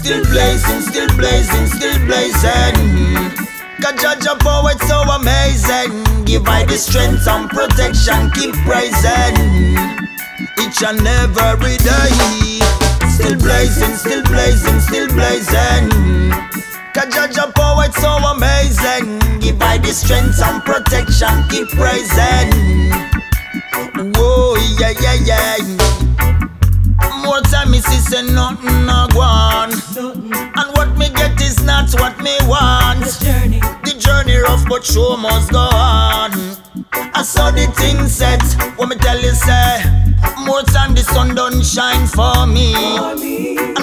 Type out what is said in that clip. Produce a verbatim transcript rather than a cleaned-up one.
still blazing, still blazing, still blazing. God judge your power, it's so amazing. Give I the strength and protection, keep praising each and every day. Still blazing, still blazing, still blazing. God judge your power, it's so amazing. Give I the strength and protection, keep praising. Whoa, yeah, yeah, yeah. More time me see say nothing no go on, and what me get is not what me want. The journey, the journey rough but show must go on. I saw the thing set, what me tell you say, more time the sun don't shine for me, for me. and